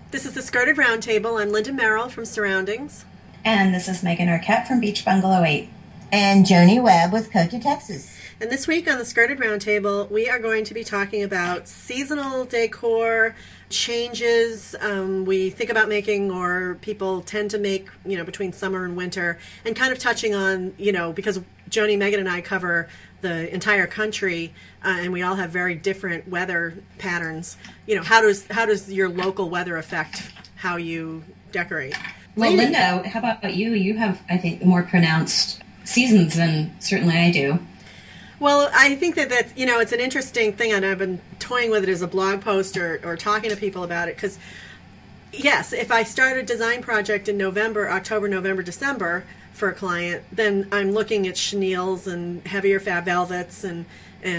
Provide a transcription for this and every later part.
This is the Skirted Roundtable. I'm Linda Merrill from Surroundings. And this is Megan Arquette from Beach Bungalow 8. And Joni Webb with Coach Texas. And this week on the Skirted Roundtable, we are going to be talking about seasonal decor changes we think about making, or people tend to make, between summer and winter, and kind of touching on, because Joni, Megan, and I cover the entire country, and we all have very different weather patterns. How does your local weather affect how you decorate? Well, Linda, how about you? You have, I think, more pronounced seasons than certainly I do. Well, I think that's, it's an interesting thing, and I've been toying with it as a blog post or talking to people about it, because, yes, if I start a design project in October, November, December for a client, then I'm looking at chenilles and heavier fab velvets and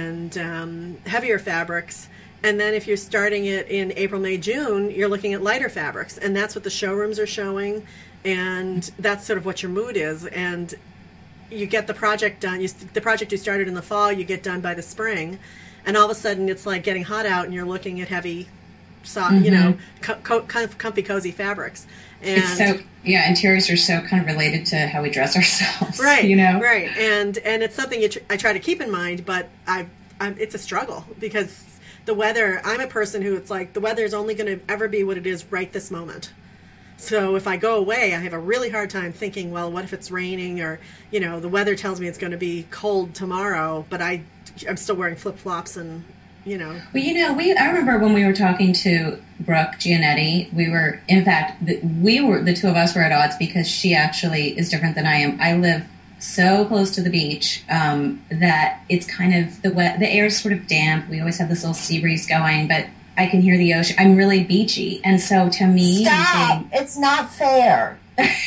heavier fabrics. And then if you're starting it in April, May, June, you're looking at lighter fabrics. And that's what the showrooms are showing, and that's sort of what your mood is. And you get the project done. The project you started in the fall, you get done by the spring, and all of a sudden it's like getting hot out, and you're looking at heavy, soft, kind of comfy, cozy fabrics. And interiors are so kind of related to how we dress ourselves, right? Right, and it's something I try to keep in mind, but it's a struggle because the weather. I'm a person who it's like the weather is only going to ever be what it is right this moment. So if I go away, I have a really hard time thinking, well, what if it's raining, or, the weather tells me it's going to be cold tomorrow, but I'm still wearing flip-flops and, Well, I remember when we were talking to Brooke Gianetti, the two of us were at odds because she actually is different than I am. I live so close to the beach that it's kind of, the air is sort of damp. We always have this little sea breeze going, but I can hear the ocean. I'm really beachy. And so to me... Stop! It's not fair.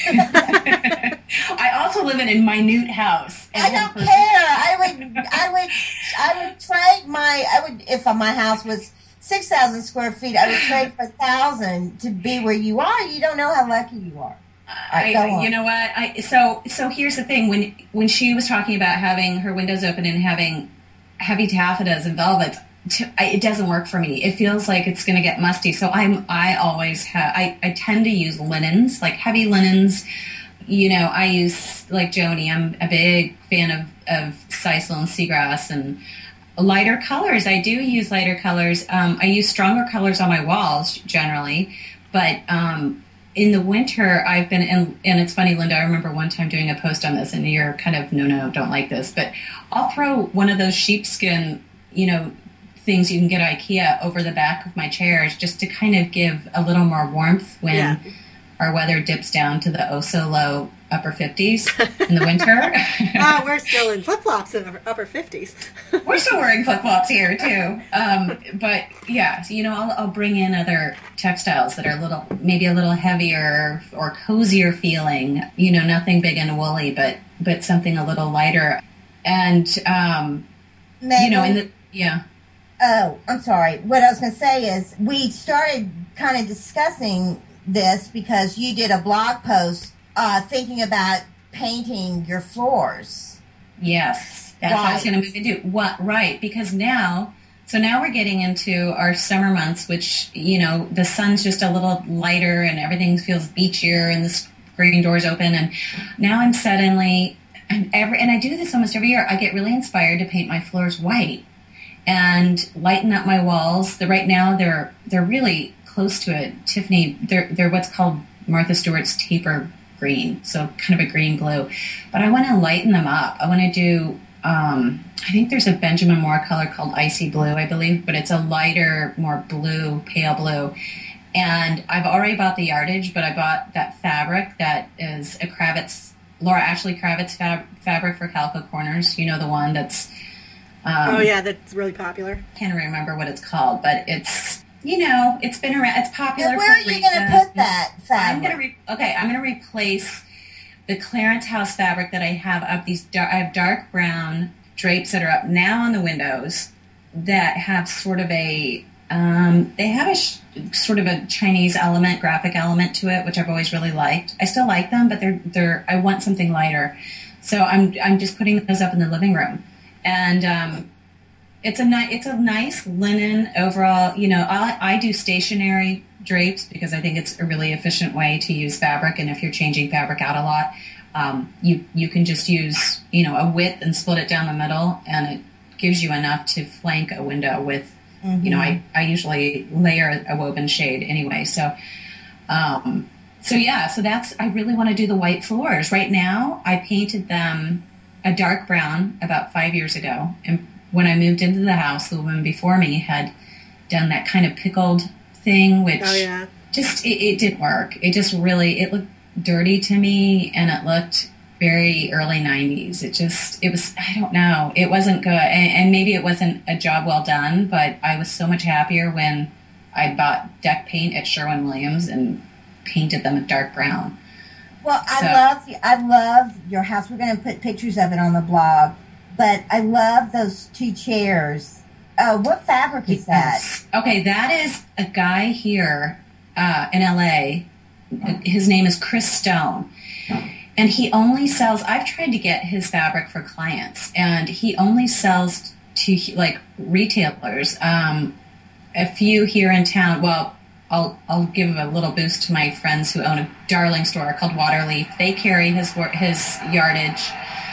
I also live in a minute house. I don't care. I would trade if my house was 6,000 square feet, I would trade for 1,000 to be where you are. You don't know how lucky you are. You know what? So here's the thing. When she was talking about having her windows open and having heavy taffetas and velvets, it doesn't work for me. It feels like it's going to get musty. So I tend to use linens, like heavy linens. I use, like Joni, I'm a big fan of sisal and seagrass and lighter colors. I do use lighter colors. I use stronger colors on my walls generally, but in the winter I've been in, and it's funny, Linda, I remember one time doing a post on this and you're kind of, no, don't like this, but I'll throw one of those sheepskin, things you can get at IKEA over the back of my chairs just to kind of give a little more warmth when our weather dips down to the low upper 50s in the winter. We're still in flip-flops in the upper 50s. We're still wearing flip-flops here too. But yeah, so, I'll bring in other textiles that are maybe a little heavier or cozier feeling, nothing big and woolly, but something a little lighter. And, Megan, Oh, I'm sorry. What I was going to say is we started kind of discussing this because you did a blog post thinking about painting your floors. Yes, that's what I was going to move into. What? Right, because now we're getting into our summer months, which, the sun's just a little lighter and everything feels beachier and the screen door's open. And now I'm suddenly, and I do this almost every year, I get really inspired to paint my floors white and lighten up my walls. Right now they're really close to it. Tiffany, they're what's called Martha Stewart's taper green, so kind of a green glue. But I want to lighten them up. I want to do, I think there's a Benjamin Moore color called Icy Blue, I believe, but it's a lighter, more blue, pale blue. And I've already bought the yardage, but I bought that fabric that is a Laura Ashley Kravitz fabric for Calico Corners. The one that's... that's really popular. Can't remember what it's called, but it's, it's been around. It's popular. Where are you going to put that fabric? I'm going to replace the Clarence House fabric that I have up I have dark brown drapes that are up now on the windows that have sort of a, sort of a Chinese graphic element to it, which I've always really liked. I still like them, but I want something lighter. So I'm just putting those up in the living room. And it's a nice linen overall. I do stationary drapes because I think it's a really efficient way to use fabric. And if you're changing fabric out a lot, you can just use, a width and split it down the middle, and it gives you enough to flank a window with, I usually layer a woven shade anyway. So I really want to do the white floors. Right now, I painted them a dark brown about 5 years ago. And when I moved into the house, the woman before me had done that kind of pickled thing, which it didn't work. It looked dirty to me, and it looked very early 90s. It was, I don't know, it wasn't good. And maybe it wasn't a job well done, but I was so much happier when I bought deck paint at Sherwin-Williams and painted them a dark brown. Well, I love your house. We're going to put pictures of it on the blog, but I love those two chairs. What fabric is that? Okay, that is a guy here in LA. His name is Chris Stone. And he only sells, I've tried to get his fabric for clients, and he only sells to retailers. A few here in town. Well, I'll give a little boost to my friends who own a darling store called Waterleaf. They carry his yardage.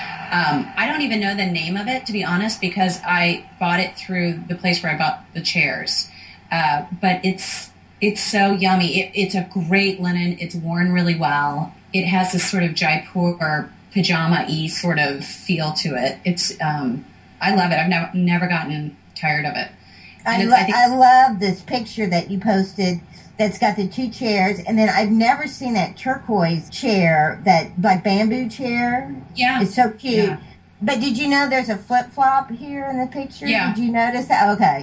I don't even know the name of it, to be honest, because I bought it through the place where I bought the chairs. But it's so yummy. It's a great linen. It's worn really well. It has this sort of Jaipur pajama-y sort of feel to it. I love it. I've never gotten tired of it. I love this picture that you posted that's got the two chairs, and then I've never seen that turquoise chair, that bamboo chair. Yeah. It's so cute. Yeah. But did you know there's a flip-flop here in the picture? Yeah. Did you notice that? Okay.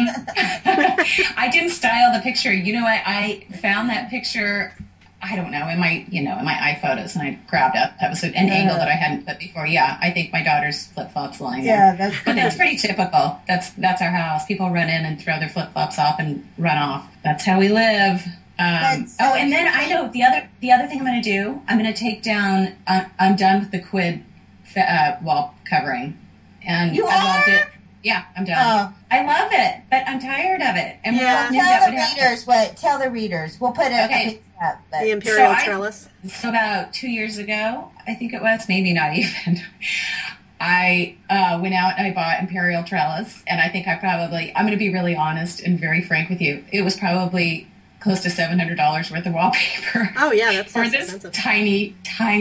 Mm-hmm. I didn't style the picture. You know what? I found that picture, I don't know, in my iPhotos, and I grabbed an angle that I hadn't put before. Yeah, I think my daughter's flip-flops lying there. Yeah, but that's pretty typical. That's our house. People run in and throw their flip-flops off and run off. That's how we live. And then I know the other thing I'm going to do, I'm going to take down, I'm done with the quid wall covering. And you I loved are? it. Yeah, I'm done. Oh. I love it, but I'm tired of it. And Tell the readers. We'll put it okay. Up, the Imperial Trellis. So about 2 years ago, I think it was, maybe not even, I went out and I bought Imperial Trellis, and I think I'm going to be really honest and very frank with you, it was probably close to $700 worth of wallpaper. Oh yeah, that's for this expensive. tiny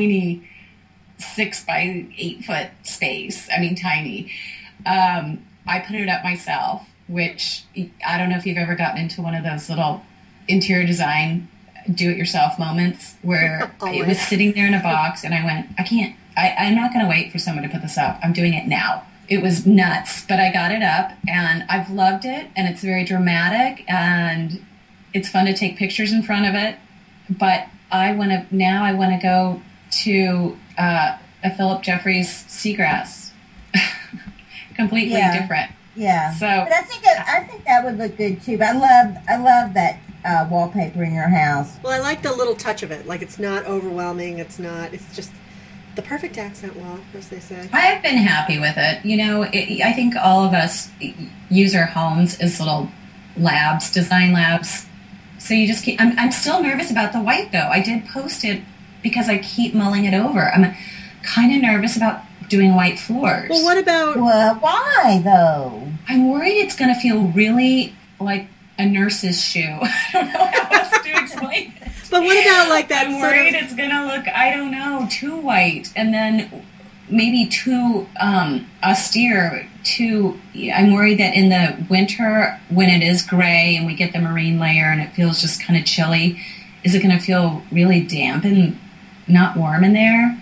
6 by 8 foot space. I mean, tiny. I put it up myself, which I don't know if you've ever gotten into one of those little interior design do-it-yourself moments where it was sitting there in a box, and I went, I'm not going to wait for someone to put this up. I'm doing it now. It was nuts, but I got it up, and I've loved it, and it's very dramatic, and it's fun to take pictures in front of it. But I want to go to a Philip Jeffries seagrass. Completely different. Yeah. So, but I think that would look good too. But I love that wallpaper in your house. Well, I like the little touch of it. Like, it's not overwhelming. It's just the perfect accent wall, as they say. I've been happy with it. I think all of us use our homes as little labs, design labs. So you just keep. I'm still nervous about the white though. I did post it because I keep mulling it over. I'm kind of nervous about doing white floors. Well, what about... Well, why, though? I'm worried it's going to feel really like a nurse's shoe. I don't know how else to explain it. But what about like that I'm worried it's going to look, I don't know, too white. And then maybe too austere. I'm worried that in the winter, when it is gray and we get the marine layer and it feels just kind of chilly, is it going to feel really damp and not warm in there?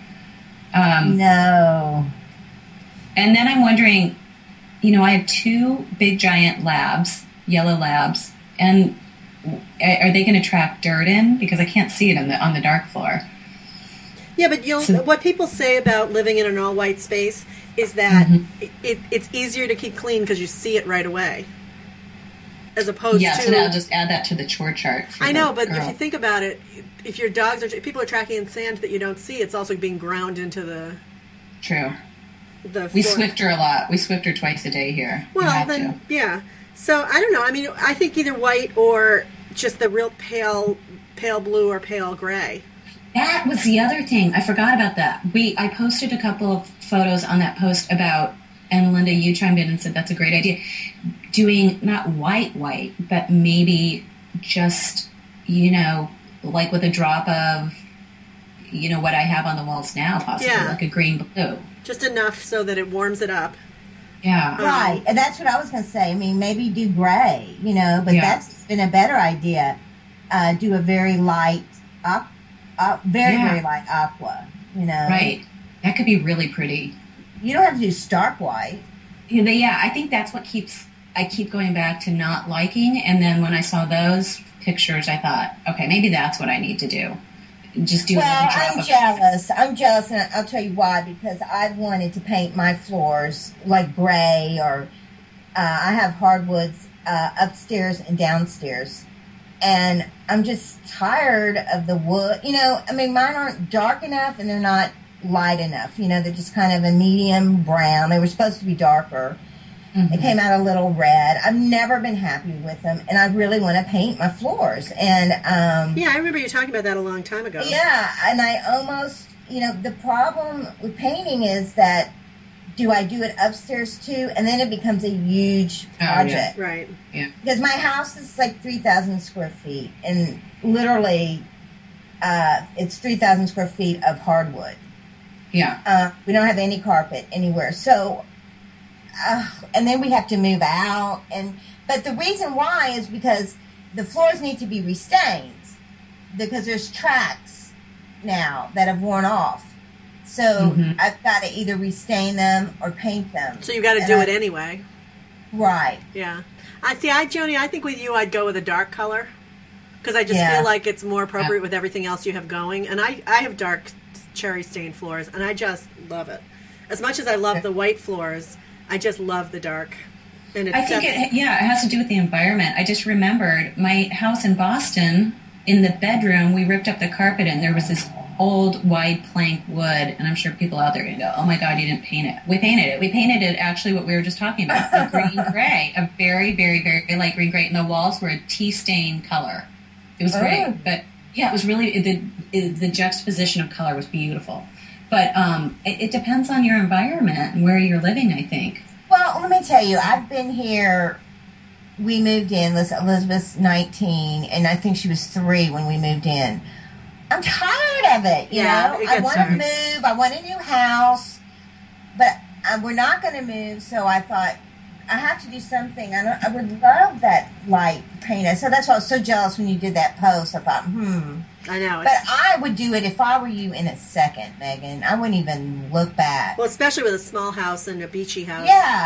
No. And then I'm wondering, I have 2 big giant labs, yellow labs, and are they going to trap dirt in? Because I can't see it on the dark floor. Yeah, but what people say about living in an all-white space is that it's easier to keep clean because you see it right away. As opposed to... Yes, and I'll just add that to the chore chart. I know, but if you think about it, if your dogs if people are tracking in sand that you don't see, it's also being ground into the... True. We Swifter a lot. We Swifter twice a day here. Well, then, yeah. So, I don't know. I mean, I think either white or just the real pale blue or pale gray. That was the other thing. I forgot about that. I posted a couple of photos on that post about, and Linda, you chimed in and said that's a great idea, doing not white, but maybe just, like with a drop of, what I have on the walls now, possibly like a green blue. Just enough so that it warms it up. Yeah. Right. And that's what I was going to say. I mean, maybe do gray, but that's been a better idea. Do a very light, very light aqua, Right. That could be really pretty. You don't have to do stark white. Yeah, I think that's what I keep going back to not liking. And then when I saw those pictures, I thought, okay, maybe that's what I need to do. Just do I'm jealous. I'm jealous, and I'll tell you why. Because I've wanted to paint my floors like gray, or I have hardwoods upstairs and downstairs, and I'm just tired of the wood. I mean, mine aren't dark enough, and they're not light enough. They're just kind of a medium brown. They were supposed to be darker. Mm-hmm. It came out a little red. I've never been happy with them, and I really want to paint my floors. And I remember you talking about that a long time ago. Yeah, and I almost, the problem with painting is that do I do it upstairs too, and then it becomes a huge project. Yeah. Right. Yeah. Because my house is like 3,000 square feet, and literally, it's 3,000 square feet of hardwood. Yeah. We don't have any carpet anywhere, so. And then we have to move out, but the reason why is because the floors need to be restained because there's tracks now that have worn off. So I've got to either restain them or paint them. So you got to do it anyway. Right. Yeah. Joni, I think with you I'd go with a dark color because I just feel like it's more appropriate with everything else you have going. And I have dark cherry stained floors, and I just love it. As much as I love the white floors, I just love the dark. And I think it has to do with the environment. I just remembered my house in Boston, in the bedroom, we ripped up the carpet and there was this old wide plank wood, and I'm sure people out there are going to go, oh my God, you didn't paint it. We painted it. We painted it actually what we were just talking about, a green gray, a very, very, very light green gray, and the walls were a tea stain color. It was great. But yeah, it was really, the juxtaposition of color was beautiful. But it depends on your environment and where you're living, I think. Well, let me tell you, I've been here. We moved in. Elizabeth's 19, and I think she was 3 when we moved in. I'm tired of it, you know? I want to move. I want a new house. But we're not going to move, so I thought, I have to do something. I would love that light paint. So that's why I was so jealous when you did that post. I thought, I know. But I would do it if I were you in a second, Megan. I wouldn't even look back. Well, especially with a small house and a beachy house.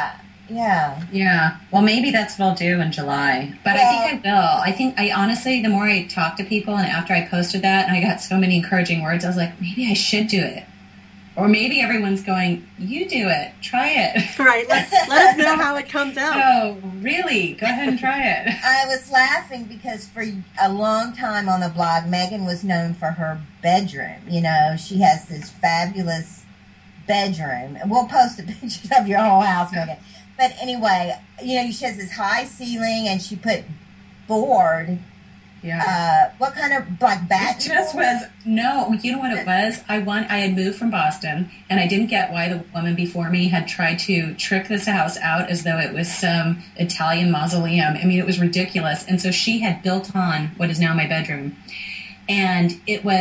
Yeah. Well, maybe that's what I'll do in July. But I think I will. I think honestly, the more I talk to people, and after I posted that, and I got so many encouraging words, I was like, maybe I should do it. Or maybe everyone's going, you do it. Try it. Right. Let us know how it comes out. Oh, really? Go ahead and try it. I was laughing because for a long time on the blog, Megan was known for her bedroom. You know, she has this fabulous bedroom. And we'll post the pictures of your whole house, Megan. But anyway, you know, she has this high ceiling and she put board. Yeah. What kind of, like, bat? It just was, no, you know what it was? I had moved from Boston, and I didn't get why the woman before me had tried to trick this house out as though it was some Italian mausoleum. I mean, it was ridiculous. And so she had built on what is now my bedroom. And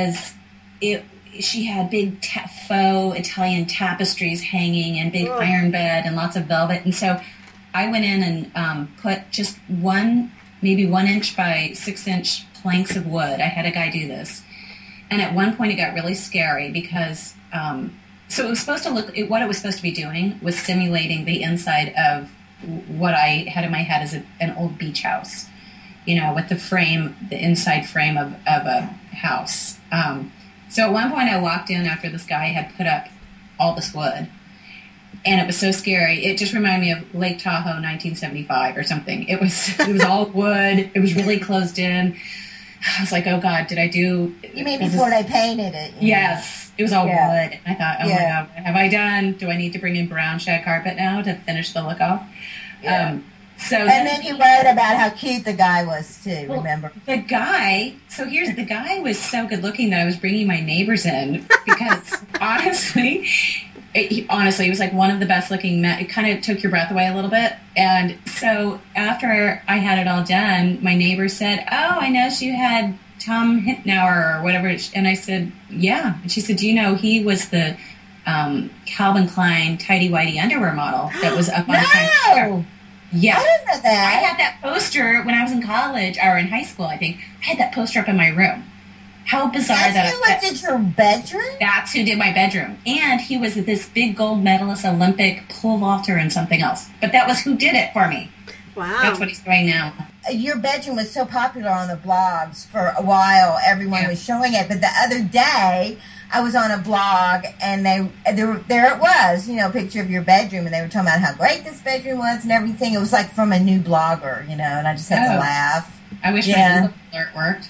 she had big faux Italian tapestries hanging and big iron bed and lots of velvet. And so I went in and put just maybe 1 inch by 6 inch planks of wood. I had a guy do this. And at one point it got really scary because, so it was supposed to what it was supposed to be doing was simulating the inside of what I had in my head as an old beach house, you know, with the inside frame of a house. So at one point I walked in after this guy had put up all this wood. And it was so scary. It just reminded me of Lake Tahoe, 1975 or something. It was all wood. It was really closed in. I was like, oh God, did I do... You mean before they painted it? Yes. It was all wood. And I thought, oh my God, what have I done? Do I need to bring in brown shag carpet now to finish the look off? Yeah. So and then you wrote about how cute the guy was too. Well, remember the guy? So here's the guy was so good looking that I was bringing my neighbors in because honestly, he was like one of the best looking men. It kind of took your breath away a little bit. And so after I had it all done, my neighbor said, "Oh, I noticed you had Tom Hintauer or whatever." And I said, "Yeah." And she said, "Do you know he was the Calvin Klein tidy whitey underwear model that was up on the no. Yeah. I didn't know that. I had that poster when I was in college, or in high school, I think. I had that poster up in my room. How bizarre That's who did your bedroom? That's who did my bedroom. And he was this big gold medalist, Olympic pole vaulter, and something else. But that was who did it for me. Wow. That's what he's doing now. Your bedroom was so popular on the blogs for a while. Everyone was showing it. But the other day, I was on a blog, and there it was, a picture of your bedroom, and they were talking about how great this bedroom was and everything. It was like from a new blogger, and I just had to laugh. I wish my Google alert worked.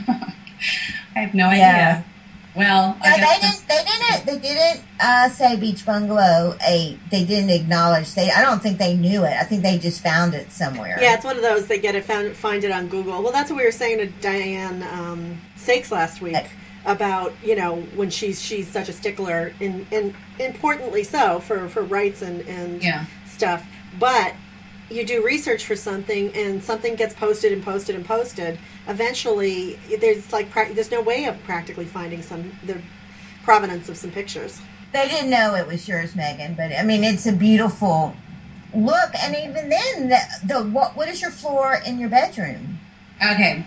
I have no idea. Well, no, they didn't say Beach Bungalow 8. They didn't acknowledge. I don't think they knew it. I think they just found it somewhere. Yeah, it's one of those, they find it on Google. Well, that's what we were saying to Diane Sakes last week. About when she's such a stickler and importantly so for rights and stuff, but you do research for something and something gets posted and posted and posted. Eventually, there's no way of practically finding the provenance of some pictures. They didn't know it was yours, Megan, but I mean it's a beautiful look. And even then, what is your floor in your bedroom? Okay,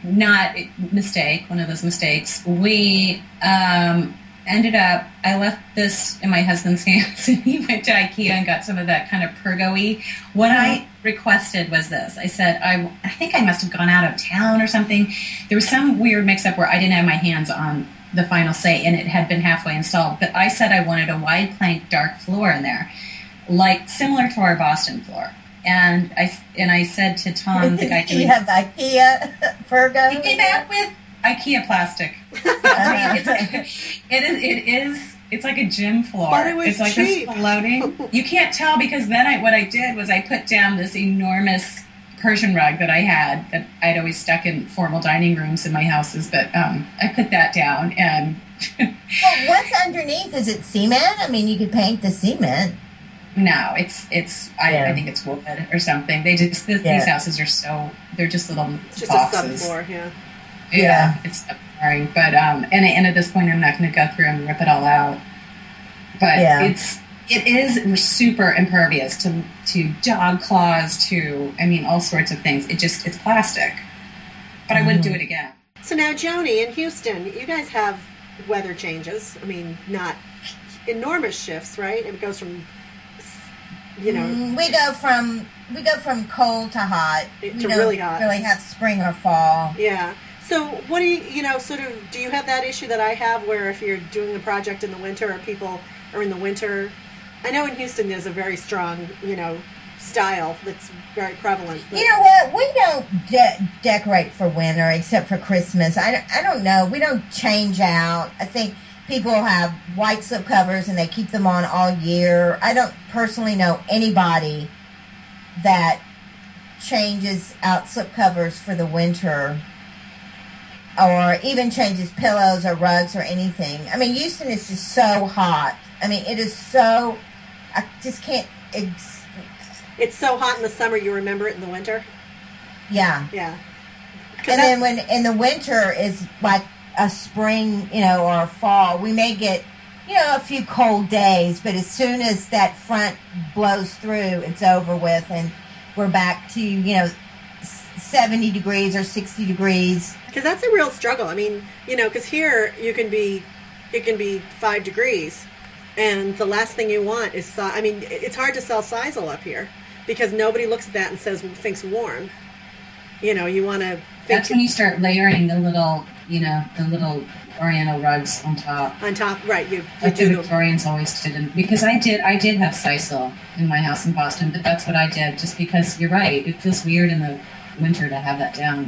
one of those mistakes. We ended up, I left this in my husband's hands, and he went to IKEA and got some of that kind of pergo-y. What I requested was this. I said, I think I must have gone out of town or something. There was some weird mix-up where I didn't have my hands on the final say, and it had been halfway installed. But I said I wanted a wide plank dark floor in there, similar to our Boston floor. And I said to Tom, the guy doing... You have IKEA Fergo? He came out with IKEA plastic. It's like a gym floor. But it was it's like cheap. This floating. You can't tell because then what I did was I put down this enormous Persian rug that I had that I'd always stuck in formal dining rooms in my houses. But I put that down and... Well, what's underneath? Is it cement? I mean, you could paint the cement. No, I think it's wood or something. These houses are they're just little just boxes. A subfloor, Yeah, it's boring. But and at this point, I'm not going to go through and rip it all out. But it is super impervious to dog claws, all sorts of things. It's plastic. But I wouldn't do it again. So now, Joni, in Houston, you guys have weather changes. I mean, not enormous shifts, right? It goes from we go from cold to hot. We don't really have spring or fall. Yeah. So what do you do you have that issue that I have where if you're doing a project in the winter or people are in the winter? I know in Houston there's a very strong, style that's very prevalent. But... You know what? We don't decorate for winter except for Christmas. I don't know. We don't change out. I think people have white slip covers and they keep them on all year. I don't personally know anybody that changes out slip covers for the winter or even changes pillows or rugs or anything. I mean, Houston is just so hot. I mean, it is so... I just can't... It's so hot in the summer, you remember it in the winter? Yeah. Yeah. And then when in the winter is like a spring, or a fall, we may get, a few cold days, but as soon as that front blows through, it's over with, and we're back to, 70 degrees or 60 degrees. Because that's a real struggle. I mean, because here it can be 5 degrees, and the last thing you want is, it's hard to sell sisal up here, because nobody looks at that and thinks warm. You want to... That's when you start layering the little Oriental rugs on top. On top, right? Like the Victorians always did, because I did have sisal in my house in Boston, but that's what I did, just because you're right. It feels weird in the winter to have that down.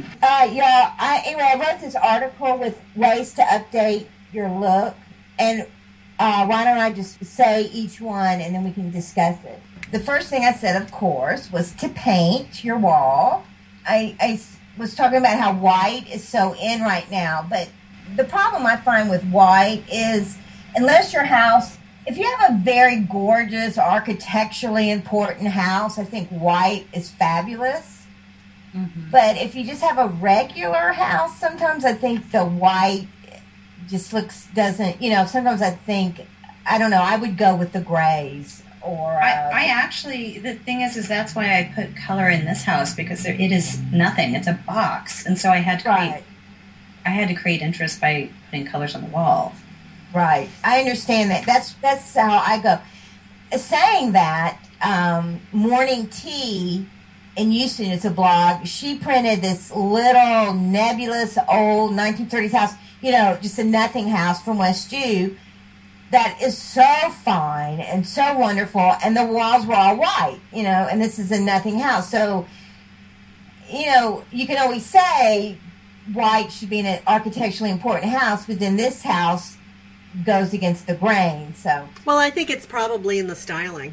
I wrote this article with ways to update your look, and why don't I just say each one and then we can discuss it? the first thing I said, of course, was to paint your wall. I was talking about how white is so in right now, but the problem I find with white is unless your house, if you have a very gorgeous, architecturally important house, I think white is fabulous. Mm-hmm. But if you just have a regular house, sometimes I think the white just doesn't, sometimes I think, I don't know, I would go with the grays. Or I actually, the thing is that's why I put color in this house, because it is nothing. It's a box. And so I had to create interest by putting colors on the wall. Right. I understand that. That's how I go. Saying that, Morning Tea in Houston, it's a blog, she printed this little nebulous old 1930s house, just a nothing house from West U that is so fine and so wonderful, and the walls were all white, and this is a nothing house. So, you can always say white should be in an architecturally important house, but then this house goes against the grain. So, well, I think it's probably in the styling.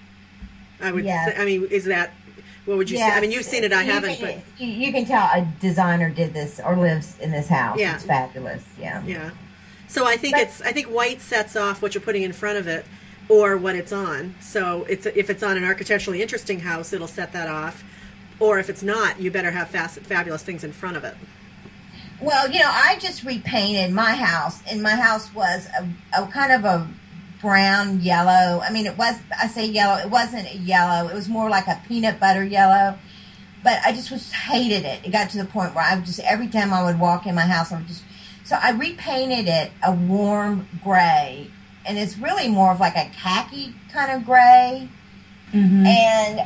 I would say, I mean, is that, what would you say? I mean, you've seen it, I haven't, but you can tell a designer did this or lives in this house. Yeah. It's fabulous. Yeah. So I think I think white sets off what you're putting in front of it or what it's on. So if it's on an architecturally interesting house, it'll set that off. Or if it's not, you better have fabulous things in front of it. Well, I just repainted my house, and my house was a kind of a brown yellow. I mean, I say yellow, it wasn't a yellow. It was more like a peanut butter yellow. But I just hated it. It got to the point where every time I would walk in my house, so I repainted it a warm gray, and it's really more of like a khaki kind of gray. Mm-hmm. And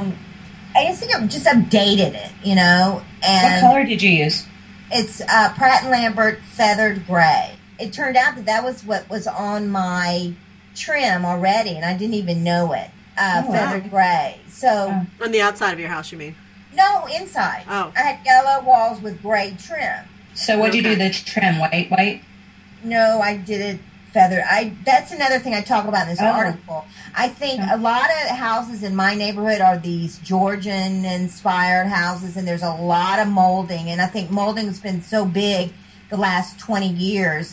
I just think I just updated it, And what color did you use? It's Pratt & Lambert Feathered Gray. It turned out that was what was on my trim already, and I didn't even know it. Feathered Gray. So on the outside of your house, you mean? No, inside. Oh. I had yellow walls with gray trim. So what did you do the trim? White? No, I did it feathered. That's another thing I talk about in this article. I think a lot of houses in my neighborhood are these Georgian-inspired houses, and there's a lot of molding. And I think molding's been so big the last 20 years.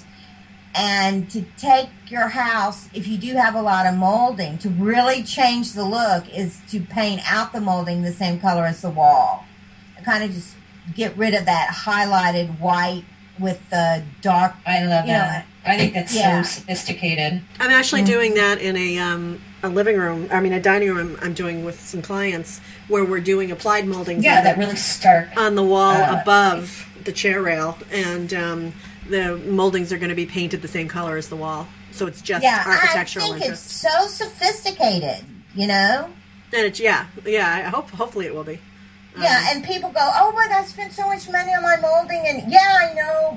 And to take your house, if you do have a lot of molding, to really change the look is to paint out the molding the same color as the wall. And kind of just get rid of that highlighted white with the dark. I love that. I think that's so sophisticated. I'm actually doing that in a living room. I mean, a dining room. I'm doing with some clients where we're doing applied moldings. Yeah, that really stark on the wall above the chair rail, and the moldings are going to be painted the same color as the wall. So it's just architectural. I think it's so sophisticated, And it's I hopefully it will be. Yeah, and people go, oh, but I spent so much money on my molding, and I know,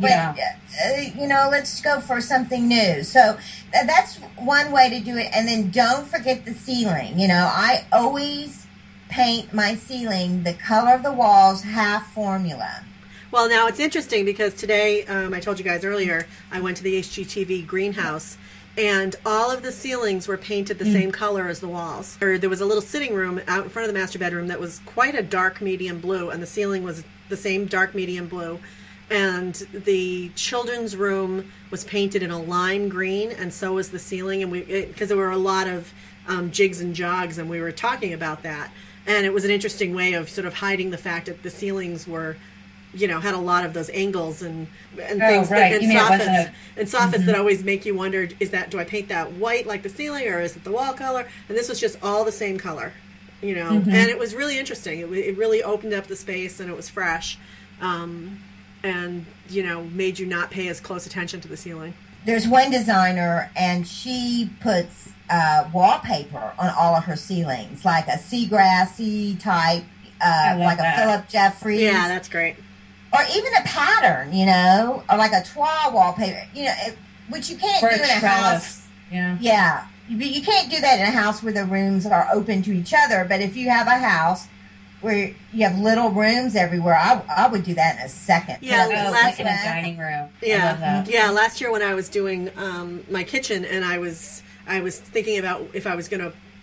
but, let's go for something new. So that's one way to do it, and then don't forget the ceiling. I always paint my ceiling the color of the walls, half formula. Well, now it's interesting because today, I told you guys earlier, I went to the HGTV greenhouse, and all of the ceilings were painted the same color as the walls. There was a little sitting room out in front of the master bedroom that was quite a dark medium blue, and the ceiling was the same dark medium blue. And the children's room was painted in a lime green, and so was the ceiling. And because there were a lot of jigs and jogs, and we were talking about that. And it was an interesting way of sort of hiding the fact that the ceilings were, had a lot of those angles and things and soffits that always make you wonder, do I paint that white like the ceiling, or is it the wall color? And this was just all the same color, and it was really interesting. It really opened up the space, and it was fresh, and made you not pay as close attention to the ceiling. There's one designer, and she puts wallpaper on all of her ceilings, like a seagrassy type, like a Philip Jeffries. Yeah, that's great. Or even a pattern, or like a toile wallpaper, which you can't do in a house. Yeah. You can't do that in a house where the rooms are open to each other. But if you have a house where you have little rooms everywhere, I would do that in a second. Yeah, like in a dining room. Yeah, last year when I was doing my kitchen, and I was thinking about if I was going to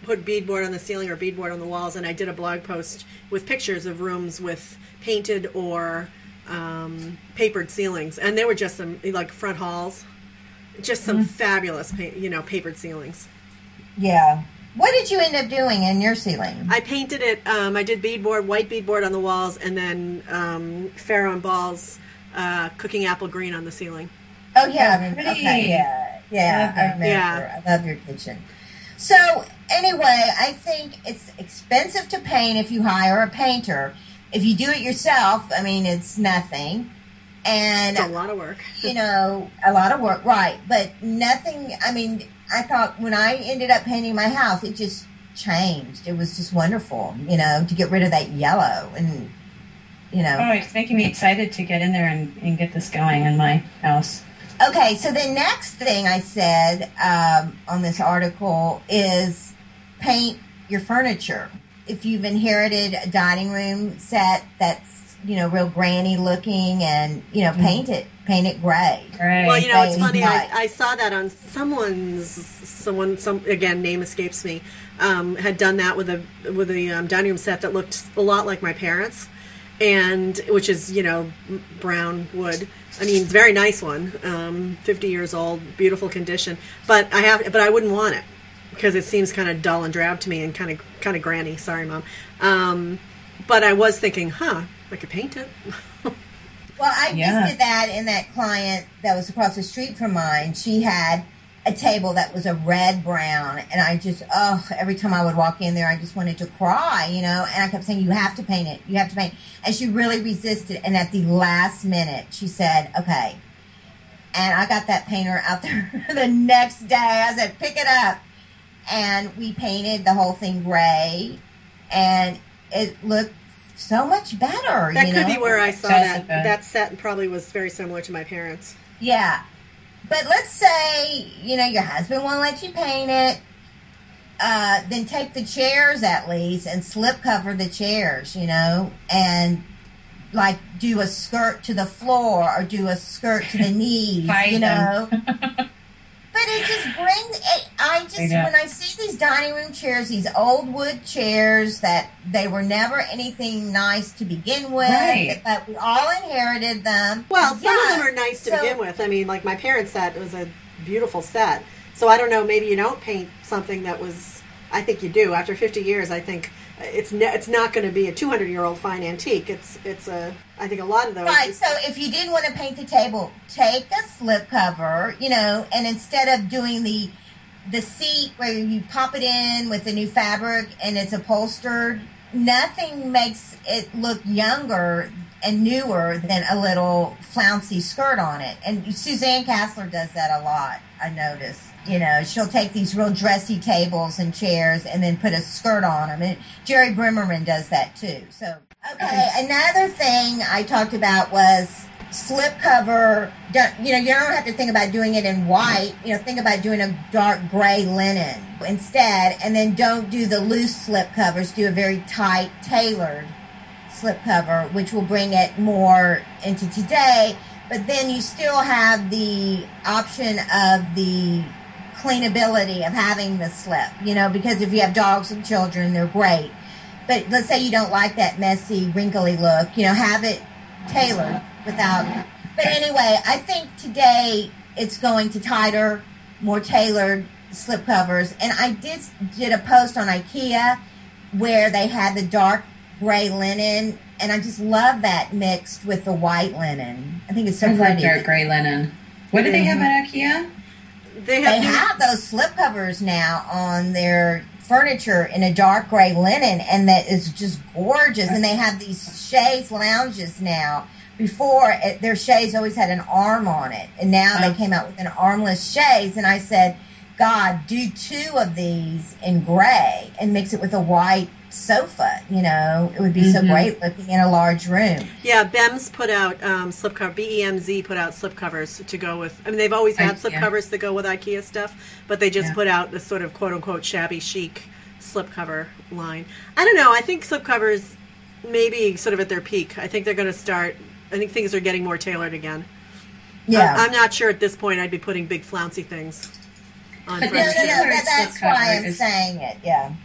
put beadboard on the ceiling or beadboard on the walls, and I did a blog post with pictures of rooms with painted or papered ceilings, and they were just some like front halls, just some fabulous, papered ceilings. Yeah. What did you end up doing in your ceiling? I painted it. I did beadboard, white beadboard on the walls, and then Pharaoh and balls, cooking apple green on the ceiling. Oh yeah, pretty. Yeah. I remember. Yeah. I love your kitchen. So anyway, I think it's expensive to paint if you hire a painter. If you do it yourself, I mean, it's nothing. And It's a lot of work. A lot of work, right? But nothing. I mean, I thought when I ended up painting my house, it just changed. It was just wonderful, to get rid of that yellow and. Oh, it's making me excited to get in there and get this going in my house. Okay, so the next thing I said on this article is paint your furniture. If you've inherited a dining room set that's, real granny looking and, paint it gray. Right. Well, it's funny. Right. I saw that on again, name escapes me, had done that with a dining room set that looked a lot like my parents'. And which is brown wood. I mean, it's a very nice one. 50 years old, beautiful condition. But I wouldn't want it because it seems kind of dull and drab to me and kind of granny. Sorry, Mom. But I was thinking, I could paint it. Well, I just did that in that client that was across the street from mine. She had a table that was a red brown, and I just, every time I would walk in there, I just wanted to cry, and I kept saying, you have to paint it, you have to paint it. And she really resisted, and at the last minute, she said, okay. And I got that painter out there the next day. I said, pick it up. And we painted the whole thing gray, and it looked so much better. That could be where I saw that. That set probably was very similar to my parents'. Yeah. But let's say, your husband won't let you paint it. Then take the chairs at least and slip cover the chairs, and like do a skirt to the floor or do a skirt to the knees, But it just brings it. When I see these dining room chairs, these old wood chairs that they were never anything nice to begin with, but we all inherited them. Well, some of them are nice to begin with. I mean, like my parents' set was a beautiful set. So I don't know, maybe you don't paint something that was, I think you do. After 50 years, I think it's not going to be a 200-year-old fine antique. I think a lot of those. Right, so if you didn't want to paint the table, take a slip cover, and instead of doing the seat where you pop it in with the new fabric and it's upholstered, nothing makes it look younger and newer than a little flouncy skirt on it. And Suzanne Kassler does that a lot, I notice. She'll take these real dressy tables and chairs and then put a skirt on them. And Jerry Brimmerman does that too. So, okay, another thing I talked about was slip cover. You don't have to think about doing it in white. Think about doing a dark gray linen instead. And then don't do the loose slip covers. Do a very tight, tailored slip cover, which will bring it more into today. But then you still have the option of the cleanability of having the slip, because if you have dogs and children, they're great. But let's say you don't like that messy, wrinkly look, have it tailored without. But anyway, I think today it's going to tighter, more tailored slip covers. And I did a post on IKEA where they had the dark gray linen, and I just love that mixed with the white linen. I think it's so pretty. I love dark gray linen. What do they have at IKEA? They have those slip covers now on their furniture in a dark gray linen, and that is just gorgeous. And they have these chaise lounges now. Before, their chaise always had an arm on it, and now they came out with an armless chaise. And I said, God, do 2 of these in gray and mix it with a white sofa. It would be so great looking in a large room. Yeah, BEMS put out slip cover. BEMZ put out slip covers to go with. I mean, they've always had slip covers to go with IKEA stuff, but they just put out this sort of quote unquote shabby chic slip cover line. I don't know. I think slip covers maybe sort of at their peak. I think they're going to start. I think things are getting more tailored again. Yeah, I'm not sure at this point I'd be putting big flouncy things. on But furniture. That's why I'm saying it. Yeah.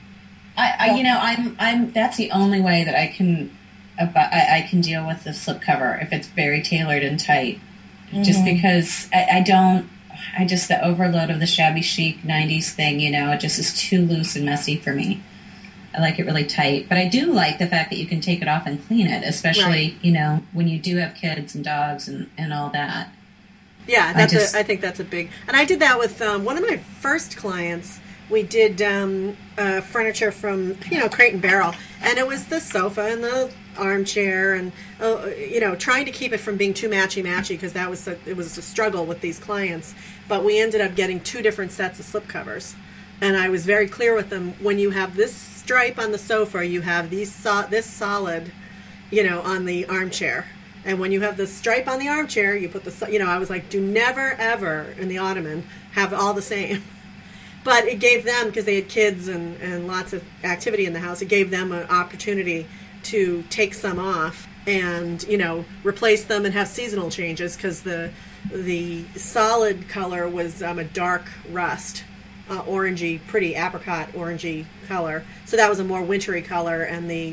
I'm. That's the only way that I can deal with the slipcover if it's very tailored and tight. Just because I just the overload of the shabby chic 90s thing, it just is too loose and messy for me. I like it really tight. But I do like the fact that you can take it off and clean it, especially, when you do have kids and dogs and all that. Yeah, I think that's a big... And I did that with one of my first clients. We did furniture from, Crate and Barrel. And it was the sofa and the armchair and, trying to keep it from being too matchy-matchy because it was a struggle with these clients. But we ended up getting 2 different sets of slipcovers. And I was very clear with them, when you have this stripe on the sofa, you have this solid, on the armchair. And when you have the stripe on the armchair, you put I was like, do never, ever, in the ottoman, have all the same. But it gave them, because they had kids and lots of activity in the house, it gave them an opportunity to take some off and, replace them and have seasonal changes, because the solid color was a dark rust. Orangey, pretty apricot orangey color. So that was a more wintry color, and the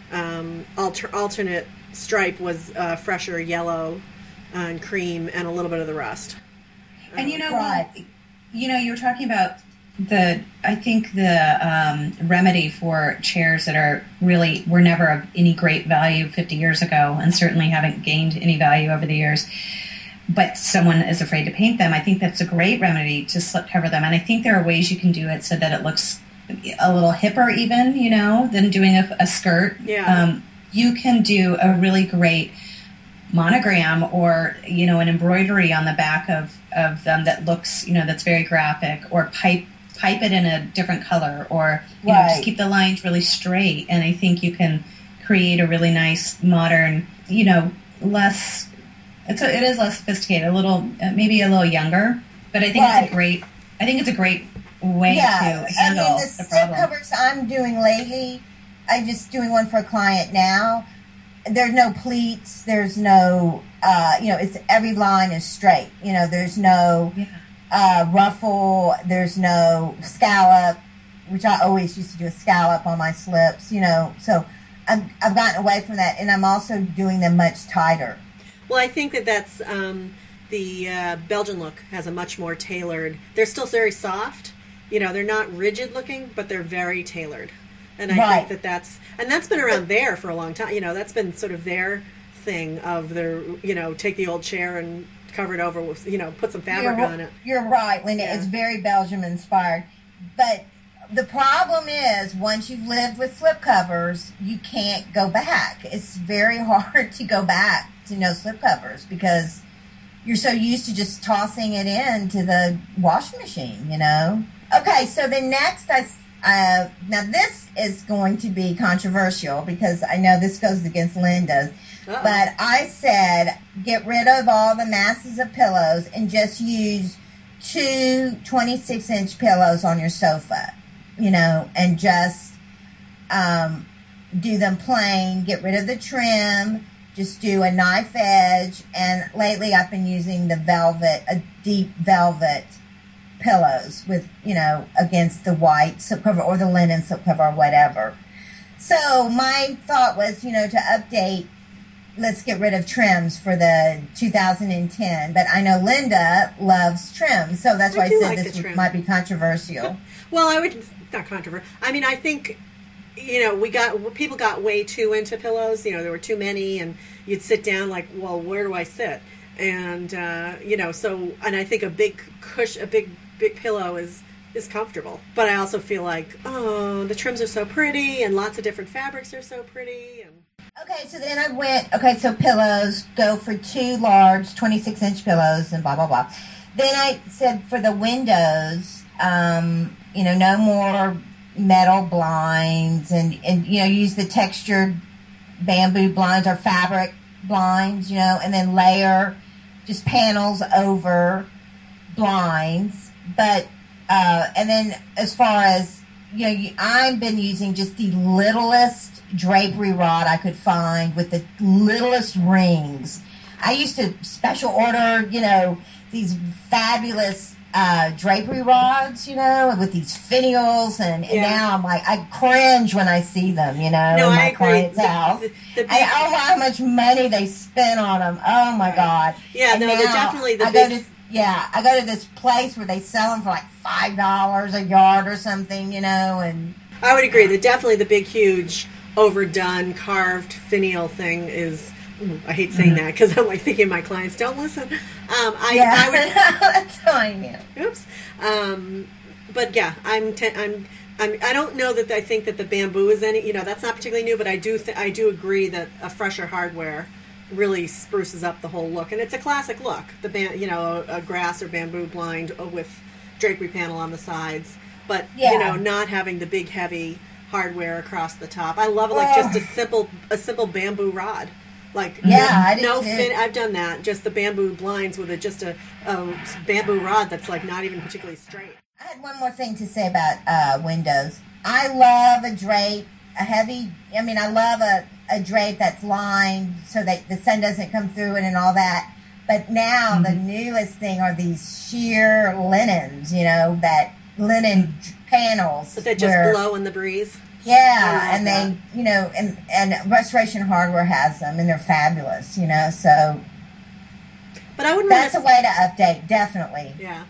alternate stripe was fresher yellow and cream and a little bit of the rust. And you were talking about I think the remedy for chairs that were never of any great value 50 years ago, and certainly haven't gained any value over the years, but someone is afraid to paint them. I think that's a great remedy to slip cover them. And I think there are ways you can do it so that it looks a little hipper even, than doing a skirt. Yeah. You can do a really great monogram or, an embroidery on the back of them that looks, that's very graphic, or pipe it in a different color, or, just keep the lines really straight. And I think you can create a really nice modern, less... It is less sophisticated, a little, maybe a little younger, but I think it's a great way to handle the problem. slip covers I'm doing lately, I'm just doing one for a client now. There's no pleats, there's no, it's every line is straight. There's no ruffle, there's no scallop, which I always used to do a scallop on my slips, so I've gotten away from that, and I'm also doing them much tighter. Well, I think that's the Belgian look has a much more tailored. They're still very soft. They're not rigid looking, but they're very tailored. And I think that's been around there for a long time. That's been sort of their thing of their, take the old chair and cover it over with, put some fabric on it. You're right, Linda. Yeah. It's very Belgium inspired. But the problem is, once you've lived with slipcovers, you can't go back. It's very hard to go back to no slipcovers because you're so used to just tossing it into the washing machine, Okay, so the next, now this is going to be controversial because I know this goes against Linda's, but I said get rid of all the masses of pillows and just use 2 26-inch pillows on your sofa, and just do them plain, get rid of the trim, just do a knife edge, and lately I've been using a deep velvet pillows with, against the white slipcover or the linen slipcover or whatever. So my thought was, to update, let's get rid of trims for the 2010. But I know Linda loves trims, so that's why I said this might be controversial. Well, not controversial. I mean, I think, people got way too into pillows. There were too many, and you'd sit down like, well, where do I sit? And, and I think a big pillow is comfortable. But I also feel like, the trims are so pretty, and lots of different fabrics are so pretty. And okay, so then so pillows, go for 2 large 26-inch pillows and blah, blah, blah. Then I said for the windows, no more metal blinds and use the textured bamboo blinds or fabric blinds, and then layer just panels over blinds. But, and then as far as, I've been using just the littlest drapery rod I could find with the littlest rings. I used to special order, these fabulous drapery rods, with these finials, and now I'm like, I cringe when I see them, in my client's house. And how much money they spend on them. Oh my God. Yeah, and no, they're definitely the I go to this place where they sell them for like $5 a yard or something, and I would agree that definitely the big, huge, overdone, carved finial thing is. I hate saying that because I'm like thinking my clients don't listen. I would. That's fine. Oops. But yeah, I don't know that I think that the bamboo is any. That's not particularly new, but I do agree that a fresher hardware really spruces up the whole look, and it's a classic look. A grass or bamboo blind with drapery panel on the sides, but not having the big heavy hardware across the top. I love it, like just a simple bamboo rod. Like I've done that. Just the bamboo blinds with just a bamboo rod that's like not even particularly straight. I had one more thing to say about windows. I love a drape, I love a drape that's lined so that the sun doesn't come through it and all that. But now the newest thing are these sheer linens, that linen panels. But they just blow in the breeze. Yeah, and they, and Restoration Hardware has them, and they're fabulous, so. But I wouldn't. That's a way to update, definitely. Yeah.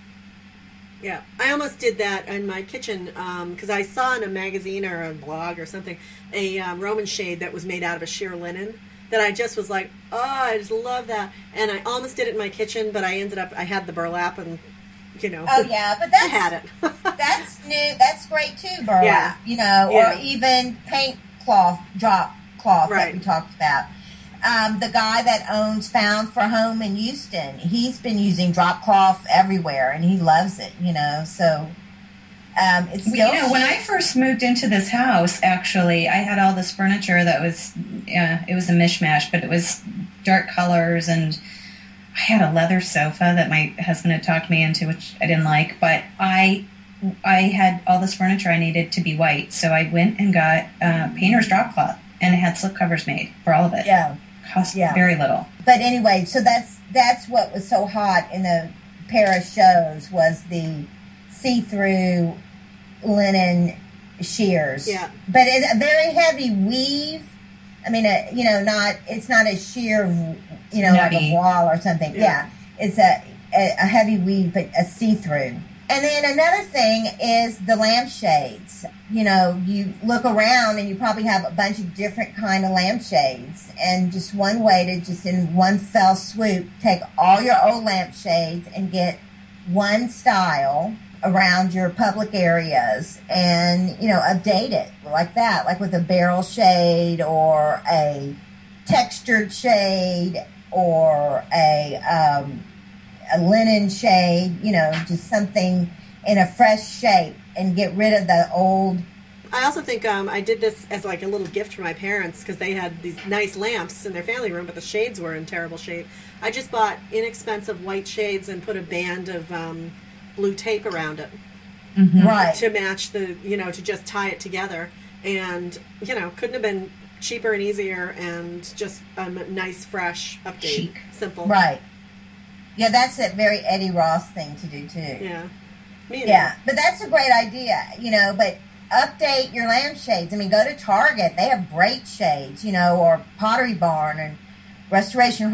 Yeah, I almost did that in my kitchen because I saw in a magazine or a blog or something a Roman shade that was made out of a sheer linen that I just was like, oh, I just love that, and I almost did it in my kitchen, but I had the burlap and. Oh yeah, but that's I had it. That's new. That's great too, burlap. Or even paint cloth, drop cloth that we talked about. The guy that owns Found for Home in Houston, he's been using drop cloth everywhere, and he loves it. So it's still. When I first moved into this house, actually, I had all this furniture that was, it was a mishmash, but it was dark colors and. I had a leather sofa that my husband had talked me into, which I didn't like, but I had all this furniture I needed to be white, so I went and got painter's drop cloth, and it had slip covers made for all of it. Yeah, cost very little. But anyway, so that's what was so hot in the Paris shows was the see-through linen shears. Yeah, but it's a very heavy weave. I mean, it's not a sheer. Like a wall or something. Yeah. It's a heavy weave, but a see-through. And then another thing is the lampshades. You look around and you probably have a bunch of different kind of lampshades. And just one way to just in one fell swoop, take all your old lampshades and get one style around your public areas and, update it like that, like with a barrel shade or a textured shade or a linen shade, just something in a fresh shape and get rid of the old. I also think I did this as like a little gift for my parents because they had these nice lamps in their family room, but the shades were in terrible shape. I just bought inexpensive white shades and put a band of blue tape around it. Right. To match the, to just tie it together. And, couldn't have been cheaper and easier and just a nice, fresh update. Chic. Simple. Right. Yeah, that's a very Eddie Ross thing to do, too. Yeah. But that's a great idea, but update your lampshades. I mean, go to Target. They have great shades, or Pottery Barn and Restoration,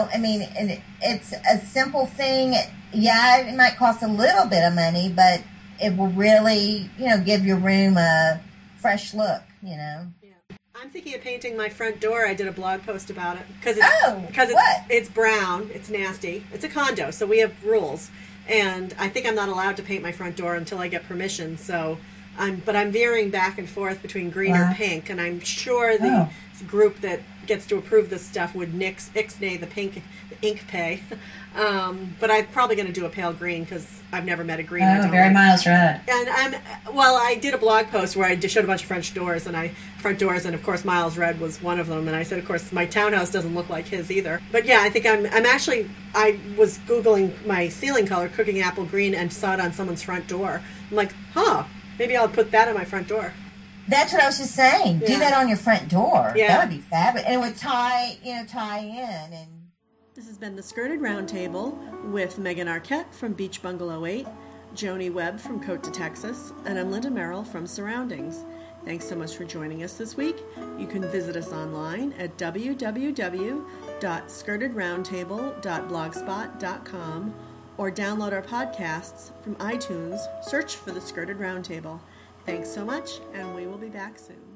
and it's a simple thing. Yeah, it might cost a little bit of money, but it will really, give your room a fresh look, Yeah. I'm thinking of painting my front door. I did a blog post about it because it's brown. It's nasty. It's a condo, so we have rules, and I think I'm not allowed to paint my front door until I get permission. So I'm veering back and forth between green or pink, and I'm sure the group that gets to approve this stuff would ixnay the ink pay. But I'm probably going to do a pale green because I've never met a green. Very Miles Red. And I did a blog post where I just showed a bunch of front doors, and of course Miles Red was one of them. And I said, of course, my townhouse doesn't look like his either. But yeah, I think I was Googling my ceiling color, cooking apple green, and saw it on someone's front door. I'm like, maybe I'll put that on my front door. That's what I was just saying. Yeah. Do that on your front door. Yeah. That would be fabulous. And it would tie in and... This has been the Skirted Roundtable with Megan Arquette from Beach Bungalow 8, Joni Webb from Cote de Texas, and I'm Linda Merrill from Surroundings. Thanks so much for joining us this week. You can visit us online at www.skirtedroundtable.blogspot.com or download our podcasts from iTunes. Search for the Skirted Roundtable. Thanks so much, and we will be back soon.